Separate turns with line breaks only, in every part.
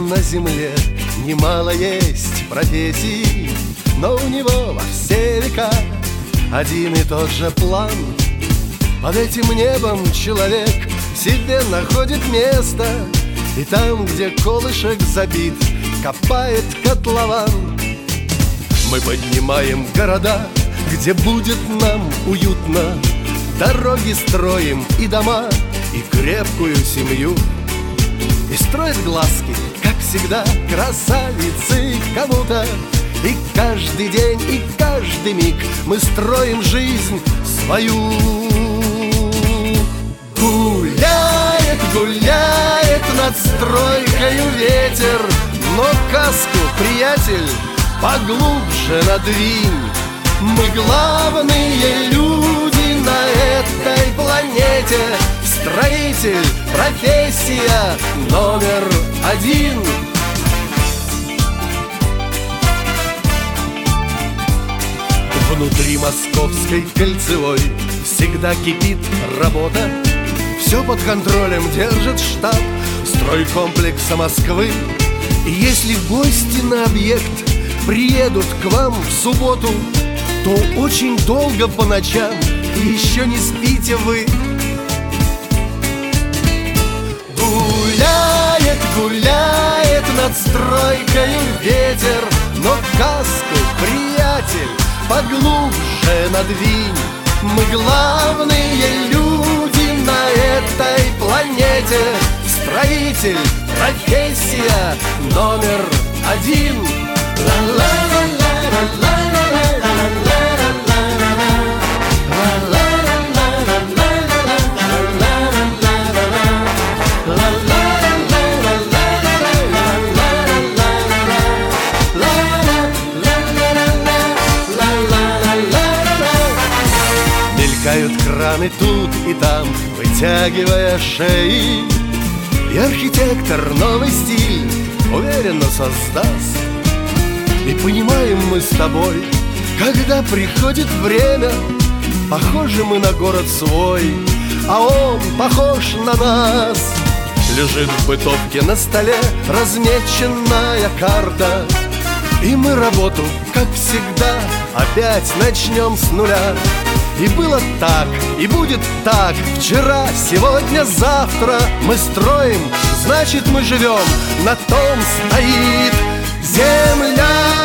на земле немало есть профессий, но у него во все века один и тот же план. Под этим небом человек себе находит место, и там, где колышек забит, копает котлован. Мы поднимаем города, где будет нам уютно, дороги строим и дома, и крепкую семью. И строят глазки, как всегда, красавицы кому-то. И каждый день, и каждый миг мы строим жизнь свою. Гуляет, гуляет над стройкою ветер, но каску, приятель, поглубже надвинь. Мы главные люди на этой планете. Строитель, профессия номер один. Внутри Московской кольцевой всегда кипит работа. Все под контролем держит штаб стройкомплекса Москвы. И если гости на объект приедут к вам в субботу, то очень долго по ночам еще не спите вы. Гуляет, гуляет над стройкою ветер, но каску, приятель, поглубже надвинь. Мы главные люди на этой планете. Строитель, профессия номер один. Мелькают краны тут и там, вытягивая шеи, и архитектор новый стиль уверенно создаст. И понимаем мы с тобой, когда приходит время, похожи мы на город свой, а он похож на нас. Лежит в бытовке на столе размеченная карта, и мы работу, как всегда, опять начнем с нуля. И было так, и будет так. Вчера, сегодня, завтра мы строим, значит мы живем, на том стоит земля.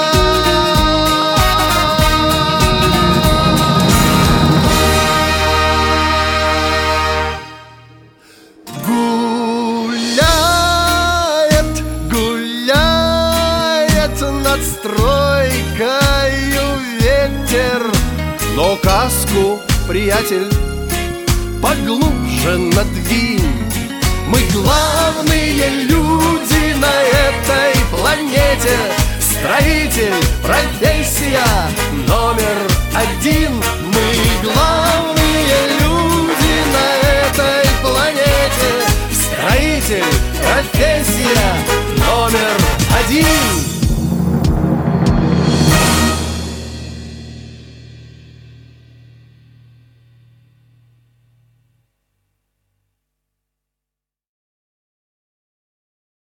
Гуляет, гуляет над стройкою ветер, но каску, приятель, поглубже надвинь. Мы главные люди на этой планете. Строитель, профессия номер один.